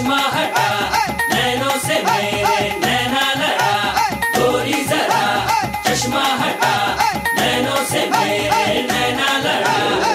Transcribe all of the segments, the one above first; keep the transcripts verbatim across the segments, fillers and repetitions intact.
चश्मा हटा, नैनों से मेरे नैना लड़ा, गोरी जरा चश्मा हटा, नैनों से मेरे नैना लड़ा।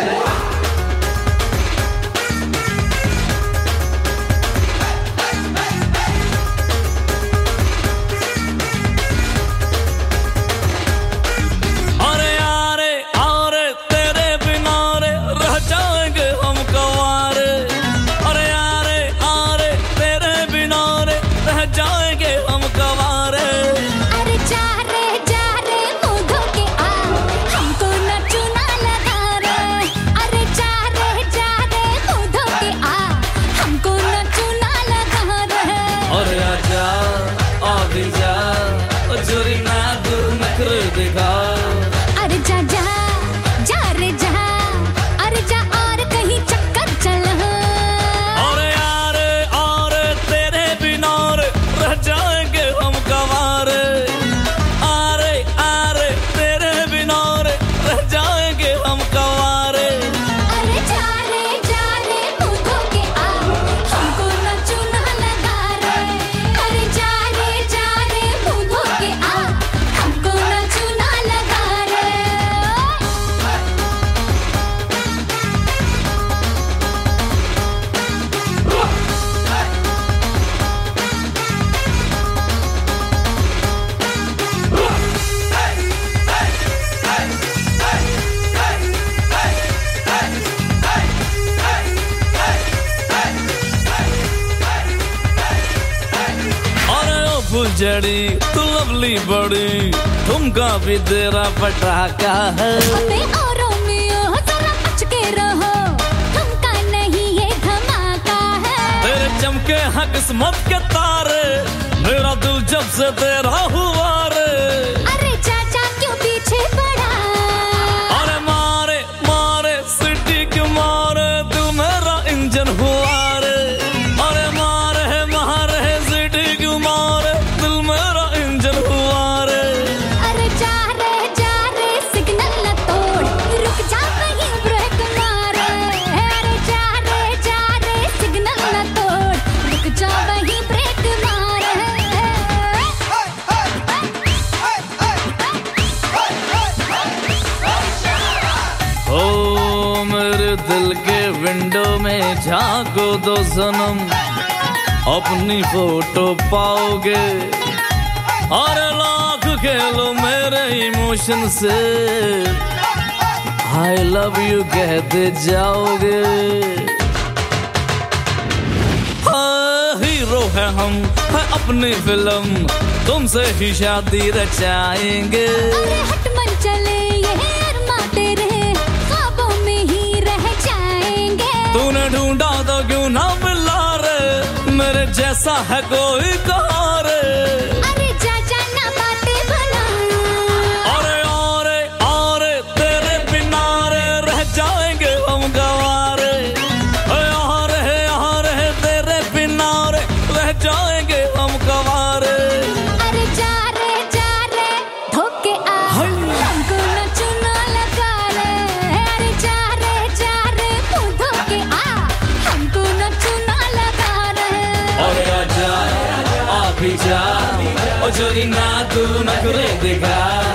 अरे जा जा जा रे जा, अरे जा और कहीं चक्कर चला। अरे यारे आरे तेरे बिना रे रह जाएंगे हम गवारे, आरे आरे तेरे बिना रे रह जाएंगे हम गवारे। अरे जा रे जा रे मुँह धो के आ, हमको न चूना लगा रे। अरे जा रे जा रे मुँह धो के आ, हमको न चूना लगा रे। फुलझड़ी तू लवली बड़ी, तुमका भी तेरा पटाखा है। अबे औरों में हो जरा बच के रहो, तुमका नहीं ये धमाका है। तेरे चमके हैं किस्मत के तारे, मेरा दिल जब से तेरा हुआ रे। अरे चाचा क्यों पीछे पड़ा? अरे मारे मारे सिटी के मारे तू मेरा इंजन हुआ रे। अरे मारे मारे सिटी के मारे दिल मेरा इंजन हुआ रे। अरे जा रे जा रे सिग्नल न तोड़, रुक जा कहीं ब्रेक मारे। अरे जा रे जा रे सिग्नल न तोड़, रुक जा वहीं ब्रेक मारे। ओ मेरे दिल के विंडो में झांको दो सनम, अपनी फोटो पाओगे। अरे लाख खेलो मेरे इमोशन से, आई लव यू कहते जाओगे। हाँ, हीरो है हम है अपनी फिल्म, तुमसे ही शादी रचाएंगे। अरे हट मन चले ये अरमा तेरे, ख्वाबों में ही रह जाएंगे। तूने ढूंढा तो क्यों ना मिला रे, मेरे जैसा है कोई कहाँ रे। अरे जा जा ना बातें बना। अरे अरे अरे तेरे बिना रे रह जाएंगे हम गवारे। अरे अरे तेरे बिना रे रह जाएंगे हम गवारे। अरे जा रे जा रे धोके आ, हमको न चूना लगा रे। अरे जा रे जा रे मुँह धोके आ, हमको न चूना लगा रे। अरे आजा आ भी जा, ओ जोरी ना तू नखरे दिखा।